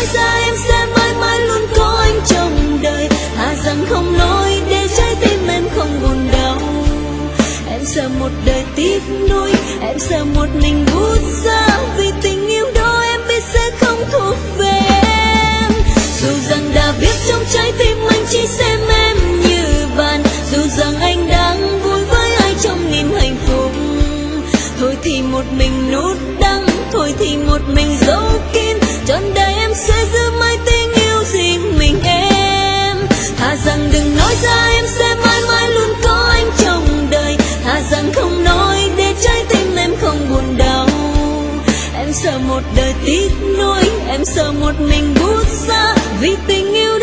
nói ra em sẽ mãi mãi luôn có anh trong đời. Thà rằng không nói để trái tim em không buồn đau. Em sợ một đời tiếc nuối, em sợ một mình buốt xa, vì tình yêu đó em biết sẽ không thuộc về em. Dù rằng đã biết trong trái tim anh chỉ xem em như bạn, dù rằng anh đang vui với ai trong niềm hạnh phúc, thôi thì một mình nuốt đắng, thôi thì một mình giấu kín, trọn đời em sẽ giữ mãi tình yêu riêng mình em. Thà rằng đừng nói ra em sẽ mãi mãi luôn có anh trong đời. Thà rằng không nói để trái tim em không buồn đau. Em sợ một đời tiếc nuối, em sợ một mình buốt xa, vì tình yêu